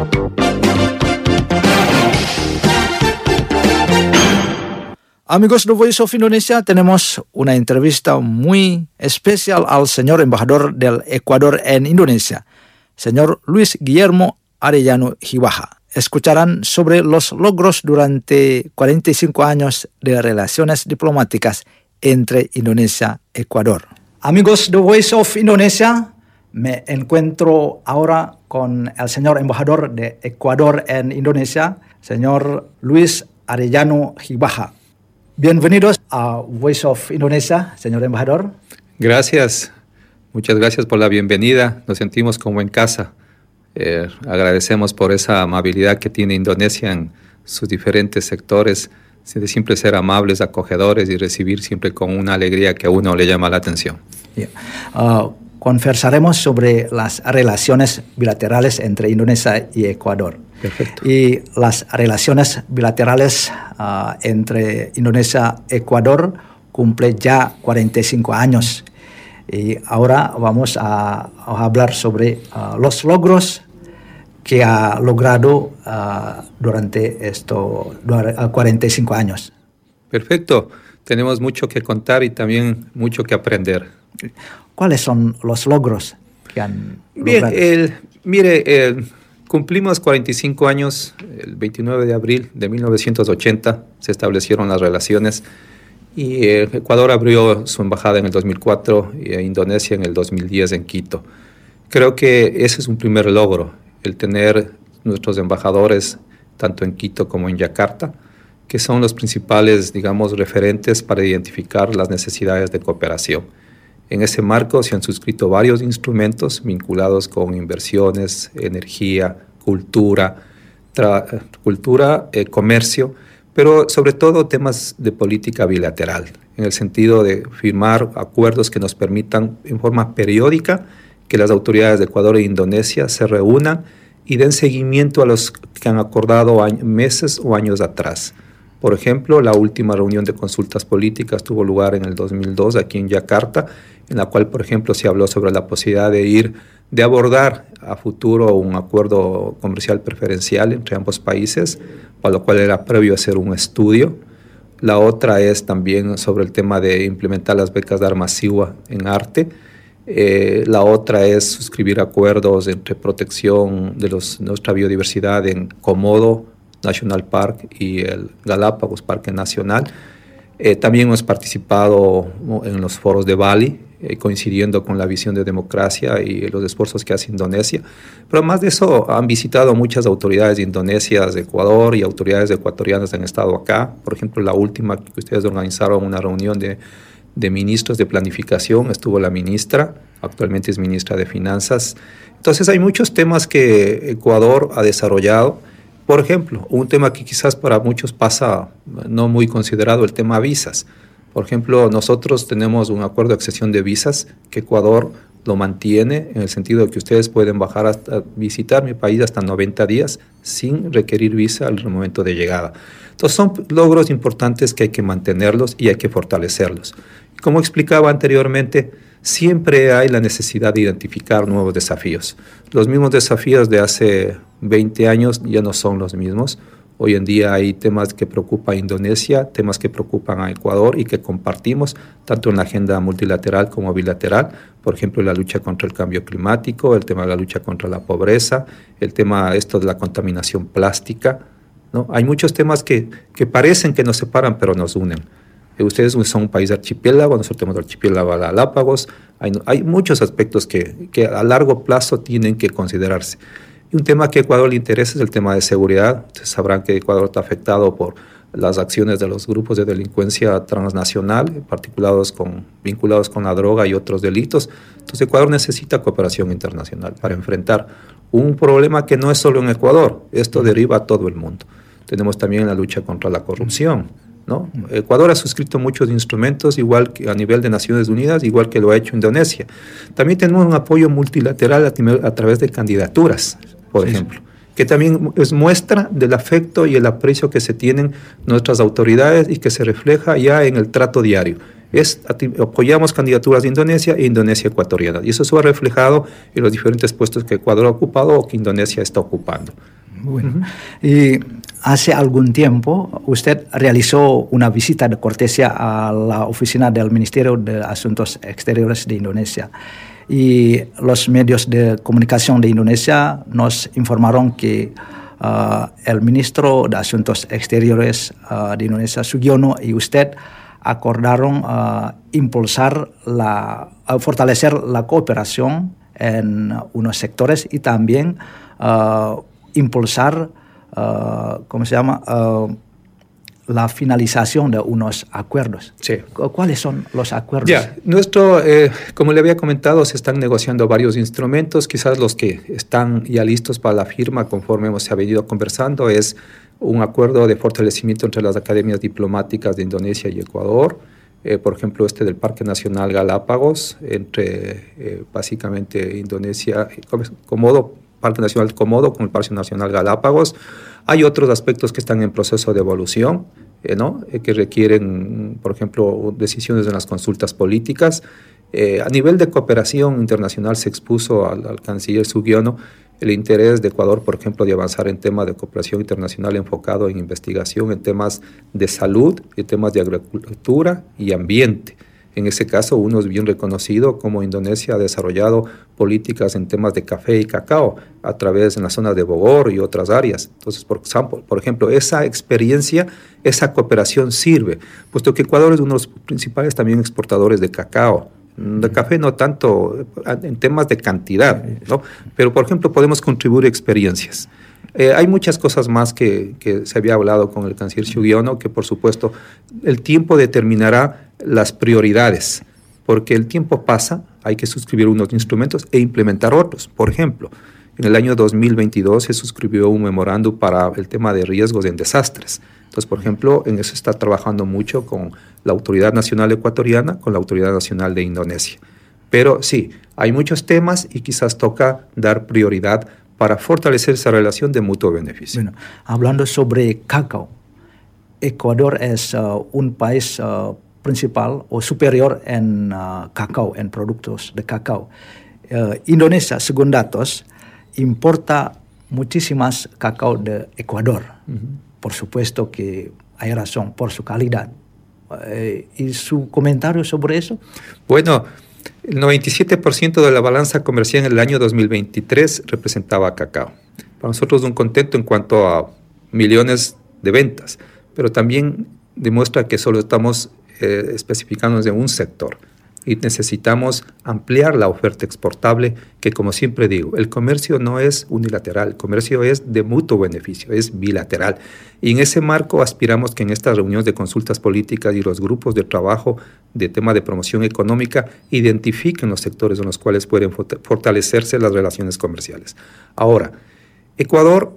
Amigos de Voice of Indonesia, tenemos una entrevista muy especial al señor embajador del Ecuador en Indonesia, señor Luis Guillermo Arellano Hibaja. Escucharán sobre los logros durante cuarenta y cinco años de relaciones diplomáticas entre Indonesia y Ecuador. Amigos de Voice of Indonesia, me encuentro ahora con el señor embajador de Ecuador en Indonesia, señor Luis Arellano Hibaja. Bienvenidos a Voice of Indonesia, señor embajador. Gracias, muchas gracias por la bienvenida. Nos sentimos como en casa. Eh, agradecemos por esa amabilidad que tiene Indonesia en sus diferentes sectores, de siempre ser amables, acogedores y recibir siempre con una alegría que a uno le llama la atención. Yeah. Uh, conversaremos sobre las relaciones bilaterales entre Indonesia y Ecuador. Perfecto. Y las relaciones bilaterales uh, entre Indonesia y Ecuador cumple ya cuarenta y cinco años. Y ahora vamos a, a hablar sobre uh, los logros que ha logrado uh, durante estos cuarenta y cinco años. Perfecto. Tenemos mucho que contar y también mucho que aprender. ¿Cuáles son los logros que han Bien, logrado? el, mire, el, cumplimos cuarenta y cinco años, el veintinueve de abril de mil novecientos ochenta se establecieron las relaciones y eh, Ecuador abrió su embajada en el dos mil cuatro y eh, Indonesia en el dos mil diez en Quito. Creo que ese es un primer logro, el tener nuestros embajadores tanto en Quito como en Yakarta, que son los principales, digamos, referentes para identificar las necesidades de cooperación. En ese marco se han suscrito varios instrumentos vinculados con inversiones, energía, cultura, tra- cultura, eh, comercio, pero sobre todo temas de política bilateral, en el sentido de firmar acuerdos que nos permitan en forma periódica que las autoridades de Ecuador e Indonesia se reúnan y den seguimiento a los que han acordado años, meses o años atrás. Por ejemplo, la última reunión de consultas políticas tuvo lugar en el dos mil dos aquí en Yakarta, en la cual, por ejemplo, se habló sobre la posibilidad de ir, de abordar a futuro un acuerdo comercial preferencial entre ambos países, para lo cual era previo hacer un estudio. La otra es también sobre el tema de implementar las becas de Armasiwa en arte. Eh, la otra es suscribir acuerdos entre protección de los, nuestra biodiversidad en Komodo National Park y el Galápagos Parque Nacional. Eh, también hemos participado en los foros de Bali, eh, coincidiendo con la visión de democracia y los esfuerzos que hace Indonesia. Pero además de eso, han visitado muchas autoridades de Indonesia, de Ecuador, y autoridades ecuatorianas han estado acá. Por ejemplo, la última que ustedes organizaron una reunión de, de ministros de planificación, estuvo la ministra, actualmente es ministra de Finanzas. Entonces hay muchos temas que Ecuador ha desarrollado. Por ejemplo, un tema que quizás para muchos pasa no muy considerado, el tema visas. Por ejemplo, nosotros tenemos un acuerdo de accesión de visas que Ecuador lo mantiene en el sentido de que ustedes pueden bajar hasta visitar mi país hasta noventa días sin requerir visa al momento de llegada. Entonces son logros importantes que hay que mantenerlos y hay que fortalecerlos. Como explicaba anteriormente, siempre hay la necesidad de identificar nuevos desafíos. Los mismos desafíos de hace veinte años ya no son los mismos. Hoy en día hay temas que preocupan a Indonesia, temas que preocupan a Ecuador y que compartimos tanto en la agenda multilateral como bilateral. Por ejemplo, la lucha contra el cambio climático, el tema de la lucha contra la pobreza, el tema esto de la contaminación plástica, ¿no? Hay muchos temas que, que parecen que nos separan, pero nos unen. Ustedes son un país archipiélago, nosotros tenemos el archipiélago Galápagos. Hay, hay muchos aspectos que, que a largo plazo tienen que considerarse. Y un tema que a Ecuador le interesa es el tema de seguridad. Ustedes sabrán que Ecuador está afectado por las acciones de los grupos de delincuencia transnacional, particulados con, vinculados con la droga y otros delitos. Entonces Ecuador necesita cooperación internacional para enfrentar un problema que no es solo en Ecuador, esto deriva a todo el mundo. Tenemos también la lucha contra la corrupción, ¿no? Ecuador ha suscrito muchos instrumentos, igual que a nivel de Naciones Unidas, igual que lo ha hecho Indonesia. También tenemos un apoyo multilateral a, a través de candidaturas, por sí, ejemplo, que también es muestra del afecto y el aprecio que se tienen nuestras autoridades y que se refleja ya en el trato diario. Es, apoyamos candidaturas de Indonesia e Indonesia ecuatoriana, y eso se ha reflejado en los diferentes puestos que Ecuador ha ocupado o que Indonesia está ocupando. Bueno, uh-huh. Y hace algún tiempo usted realizó una visita de cortesía a la oficina del Ministerio de Asuntos Exteriores de Indonesia, y los medios de comunicación de Indonesia nos informaron que uh, el ministro de Asuntos Exteriores uh, de Indonesia, Sugiono, y usted acordaron uh, impulsar la, uh, fortalecer la cooperación en uh, unos sectores y también uh, impulsar, uh, ¿cómo se llama? Uh, la finalización de unos acuerdos. Sí. ¿Cuáles son los acuerdos? Ya, nuestro, eh, como le había comentado, se están negociando varios instrumentos. Quizás los que están ya listos para la firma, conforme hemos se ha venido conversando, es un acuerdo de fortalecimiento entre las academias diplomáticas de Indonesia y Ecuador. Eh, por ejemplo, este del Parque Nacional Galápagos, entre eh, básicamente Indonesia, Komodo, Parque Nacional Komodo con el Parque Nacional Galápagos. Hay otros aspectos que están en proceso de evolución, eh, ¿no? eh, que requieren, por ejemplo, decisiones en las consultas políticas. Eh, a nivel de cooperación internacional se expuso al, al canciller Sugiono el interés de Ecuador, por ejemplo, de avanzar en temas de cooperación internacional enfocado en investigación, en temas de salud, en temas de agricultura y ambiente. En ese caso, uno es bien reconocido como Indonesia ha desarrollado políticas en temas de café y cacao a través de la zona de Bogor y otras áreas. Entonces, por, por ejemplo, esa experiencia, esa cooperación sirve, puesto que Ecuador es uno de los principales también exportadores de cacao. De café no tanto en temas de cantidad, ¿no? Pero, por ejemplo, podemos contribuir experiencias. Eh, hay muchas cosas más que, que se había hablado con el canciller Sugiono, que por supuesto el tiempo determinará las prioridades, porque el tiempo pasa, hay que suscribir unos instrumentos e implementar otros. Por ejemplo, en el año dos mil veintidós se suscribió un memorándum para el tema de riesgos en desastres. Entonces, por ejemplo, en eso está trabajando mucho con la Autoridad Nacional Ecuatoriana, con la Autoridad Nacional de Indonesia. Pero sí, hay muchos temas y quizás toca dar prioridad para fortalecer esa relación de mutuo beneficio. Bueno, hablando sobre cacao, Ecuador es uh, un país uh, principal o superior en uh, cacao, en productos de cacao. Uh, Indonesia, según datos, importa muchísimas cacao de Ecuador. Uh-huh. Por supuesto que hay razón por su calidad. Uh, ¿Y su comentario sobre eso? Bueno, el noventa y siete por ciento de la balanza comercial en el año dos mil veintitrés representaba cacao. Para nosotros un contento en cuanto a millones de ventas, pero también demuestra que solo estamos eh, especificándonos en un sector y necesitamos ampliar la oferta exportable, que como siempre digo, el comercio no es unilateral, el comercio es de mutuo beneficio, es bilateral. Y en ese marco aspiramos que en estas reuniones de consultas políticas y los grupos de trabajo de tema de promoción económica identifiquen los sectores en los cuales pueden fortalecerse las relaciones comerciales. Ahora, Ecuador,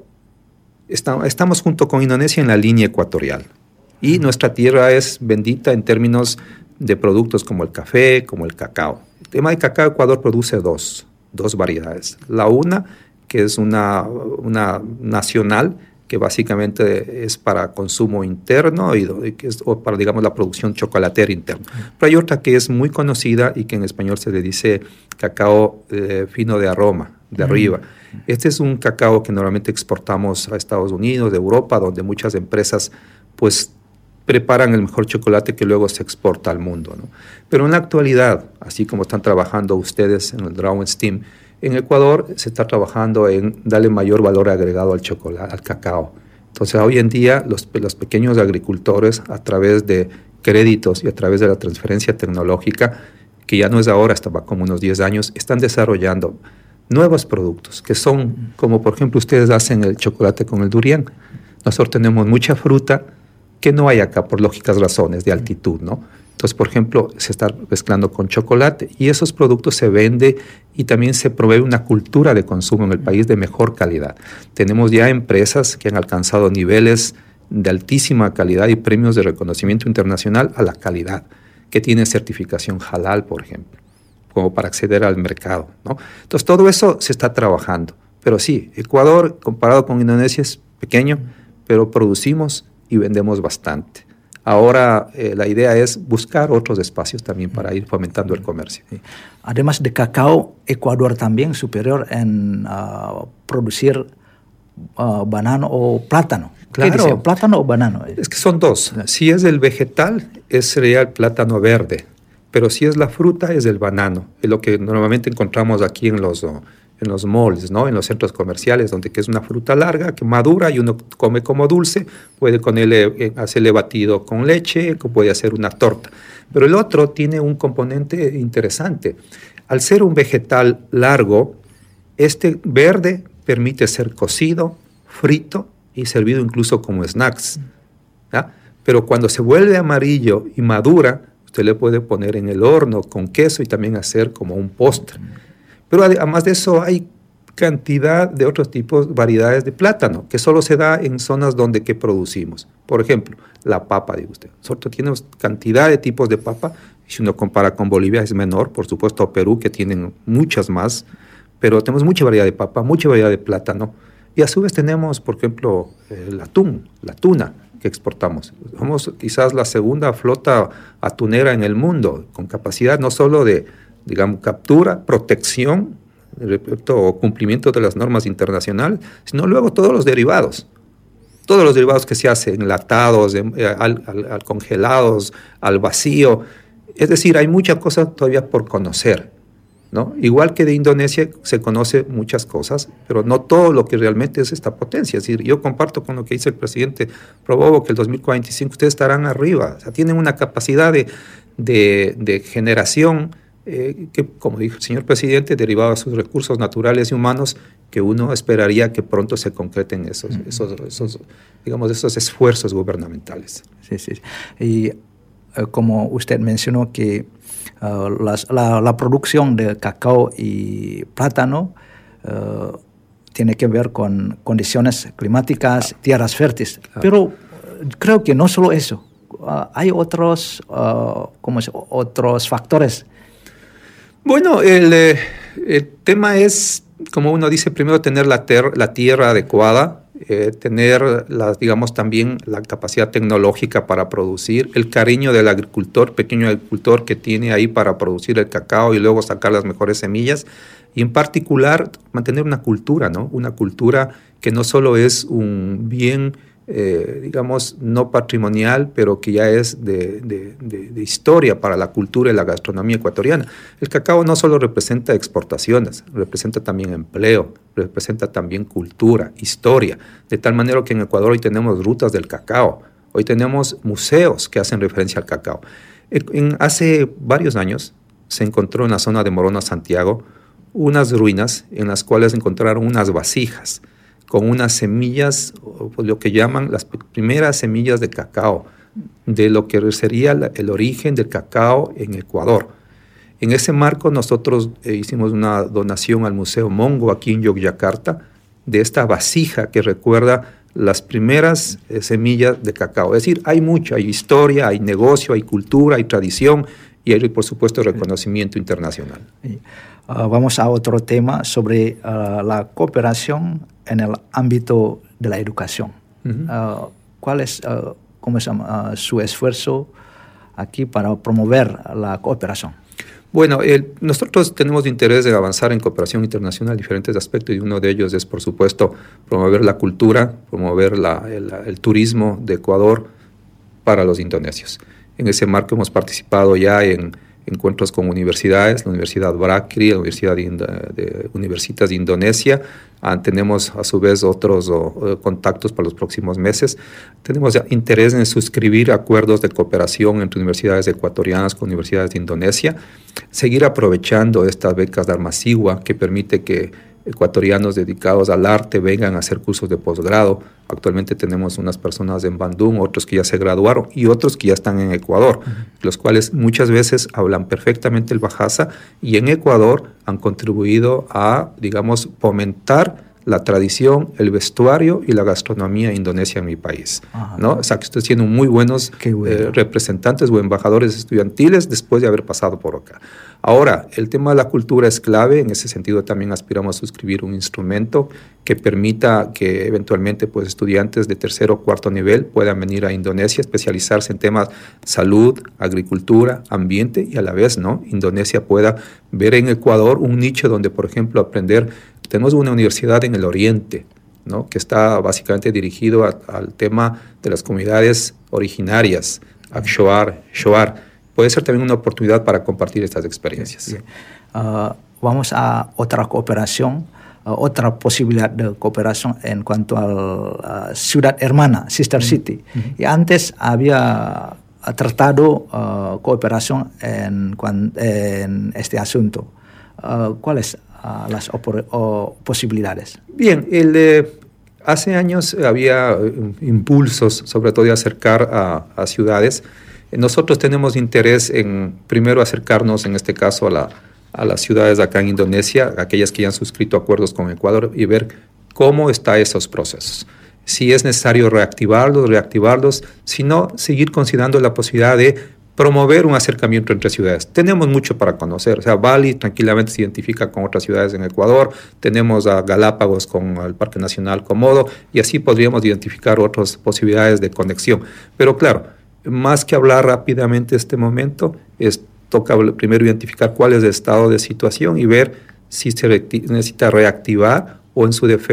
está, estamos junto con Indonesia en la línea ecuatorial y nuestra tierra es bendita en términos de productos como el café, como el cacao. El tema de cacao, Ecuador produce dos, dos variedades. La una, que es una, una nacional, que básicamente es para consumo interno y, y que es o para, digamos, la producción chocolatera interna. Pero hay otra que es muy conocida y que en español se le dice cacao eh, fino de aroma, de arriba. Este es un cacao que normalmente exportamos a Estados Unidos, de Europa, donde muchas empresas pues preparan el mejor chocolate que luego se exporta al mundo, ¿no? Pero en la actualidad, así como están trabajando ustedes en el Draw and Steam, en Ecuador se está trabajando en darle mayor valor agregado al chocolate, al cacao. Entonces, hoy en día, los, los pequeños agricultores, a través de créditos y a través de la transferencia tecnológica, que ya no es ahora, estaba como unos diez años, están desarrollando nuevos productos, que son, como por ejemplo, ustedes hacen el chocolate con el durian. Nosotros tenemos mucha fruta que no hay acá por lógicas razones de altitud, ¿no? Entonces, por ejemplo, se está mezclando con chocolate y esos productos se venden y también se provee una cultura de consumo en el país de mejor calidad. Tenemos ya empresas que han alcanzado niveles de altísima calidad y premios de reconocimiento internacional a la calidad, que tienen certificación halal, por ejemplo, como para acceder al mercado, ¿no? Entonces, todo eso se está trabajando. Pero sí, Ecuador, comparado con Indonesia, es pequeño, pero producimos y vendemos bastante. Ahora eh, la idea es buscar otros espacios también para ir fomentando el comercio. Además de cacao, Ecuador también superior en uh, producir uh, banano o plátano. Claro. ¿Qué dice? ¿Plátano o banano? Es que son dos. Si es el vegetal, es sería el plátano verde. Pero si es la fruta, es el banano. Es lo que normalmente encontramos aquí en los... Uh, en los malls, ¿no? En los centros comerciales, donde que es una fruta larga que madura y uno come como dulce, puede con él eh, hacerle batido con leche, puede hacer una torta. Pero el otro tiene un componente interesante. Al ser un vegetal largo, este verde permite ser cocido, frito y servido incluso como snacks, ¿ya? Pero cuando se vuelve amarillo y madura, usted le puede poner en el horno con queso y también hacer como un postre. Pero además de eso hay cantidad de otros tipos, variedades de plátano, que solo se da en zonas donde que producimos. Por ejemplo, la papa, digo usted. Nosotros tenemos cantidad de tipos de papa. Si uno compara con Bolivia es menor, por supuesto Perú, que tienen muchas más, pero tenemos mucha variedad de papa, mucha variedad de plátano. Y a su vez tenemos, por ejemplo, el atún, la tuna que exportamos. Somos quizás la segunda flota atunera en el mundo, con capacidad no solo de, digamos, captura, protección, repito, o cumplimiento de las normas internacionales, sino luego todos los derivados. Todos los derivados que se hacen, enlatados, eh, al, al, al congelados, al vacío. Es decir, hay muchas cosas todavía por conocer, ¿no? Igual que de Indonesia se conoce muchas cosas, pero no todo lo que realmente es esta potencia. Es decir, yo comparto con lo que dice el presidente Probovo, que el dos mil cuarenta y cinco ustedes estarán arriba. O sea, tienen una capacidad de, de, de generación Eh, que, como dijo el señor presidente, derivado de sus recursos naturales y humanos, que uno esperaría que pronto se concreten esos, uh-huh. esos, esos, digamos, esos esfuerzos gubernamentales. Sí, sí. Y uh, como usted mencionó que uh, las, la, la producción de cacao y plátano uh, tiene que ver con condiciones climáticas, tierras fértiles, ah. pero uh, creo que no solo eso. Uh, hay otros, uh, ¿cómo es? otros factores. Bueno, el, eh, el tema es, como uno dice, primero tener la, ter- la tierra adecuada, eh, tener, las, digamos, también la capacidad tecnológica para producir, el cariño del agricultor, pequeño agricultor que tiene ahí para producir el cacao y luego sacar las mejores semillas, y en particular mantener una cultura, ¿no? Una cultura que no solo es un bien, eh, digamos, no patrimonial, pero que ya es de, de, de, de historia para la cultura y la gastronomía ecuatoriana. El cacao no solo representa exportaciones, representa también empleo, representa también cultura, historia, de tal manera que en Ecuador hoy tenemos rutas del cacao, hoy tenemos museos que hacen referencia al cacao. En, en, hace varios años se encontró en la zona de Morona, Santiago, unas ruinas en las cuales encontraron unas vasijas con unas semillas, lo que llaman las primeras semillas de cacao, de lo que sería la, el origen del cacao en Ecuador. En ese marco nosotros eh, hicimos una donación al Museo Mongo aquí en Yogyakarta de esta vasija que recuerda las primeras eh, semillas de cacao. Es decir, hay mucho, hay historia, hay negocio, hay cultura, hay tradición y hay, por supuesto, reconocimiento internacional. Uh, vamos a otro tema sobre uh, la cooperación en el ámbito de la educación. Uh-huh. Uh, ¿Cuál es, uh, cómo se llama, uh, su esfuerzo aquí para promover la cooperación? Bueno, el, nosotros tenemos interés de avanzar en cooperación internacional en diferentes aspectos y uno de ellos es, por supuesto, promover la cultura, promover la, el, el turismo de Ecuador para los indonesios. En ese marco hemos participado ya en encuentros con universidades, la Universidad Brakri, la Universidad de, de Universitas de Indonesia. Ah, tenemos a su vez otros oh, contactos para los próximos meses. Tenemos interés en suscribir acuerdos de cooperación entre universidades ecuatorianas con universidades de Indonesia. Seguir aprovechando estas becas de Armacigua que permite que ecuatorianos dedicados al arte vengan a hacer cursos de posgrado. Actualmente tenemos unas personas en Bandung, otros que ya se graduaron y otros que ya están en Ecuador, uh-huh. los cuales muchas veces hablan perfectamente el Bahasa y en Ecuador han contribuido a, digamos, fomentar la tradición, el vestuario y la gastronomía indonesia en mi país, uh-huh. ¿no? O sea, que ustedes tienen muy buenos bueno. eh, representantes o embajadores estudiantiles después de haber pasado por acá. Ahora, el tema de la cultura es clave. En ese sentido también aspiramos a suscribir un instrumento que permita que eventualmente pues, estudiantes de tercer o cuarto nivel puedan venir a Indonesia, especializarse en temas salud, agricultura, ambiente y a la vez, ¿no? Indonesia pueda ver en Ecuador un nicho donde, por ejemplo, aprender. Tenemos una universidad en el oriente, ¿no? que está básicamente dirigido a, al tema de las comunidades originarias, Akshoar, Shoar. Puede ser también una oportunidad para compartir estas experiencias. Sí, sí. Uh, vamos a otra cooperación, uh, otra posibilidad de cooperación en cuanto a uh, ciudad hermana, Sister uh-huh. City. Uh-huh. Y antes había tratado uh, cooperación en, en este asunto. Uh, ¿Cuáles uh, las opor- o posibilidades? Bien, el, eh, hace años había uh, impulsos, sobre todo de acercar a, a ciudades. Nosotros tenemos interés en, primero, acercarnos, en este caso, a, la, a las ciudades acá en Indonesia, aquellas que ya han suscrito acuerdos con Ecuador, y ver cómo están esos procesos. Si es necesario reactivarlos, reactivarlos, si no, seguir considerando la posibilidad de promover un acercamiento entre ciudades. Tenemos mucho para conocer. O sea, Bali tranquilamente se identifica con otras ciudades en Ecuador, tenemos a Galápagos con el Parque Nacional Komodo, y así podríamos identificar otras posibilidades de conexión. Pero claro, más que hablar rápidamente este momento, es, toca primero identificar cuál es el estado de situación y ver si se necesita reactivar o en su defecto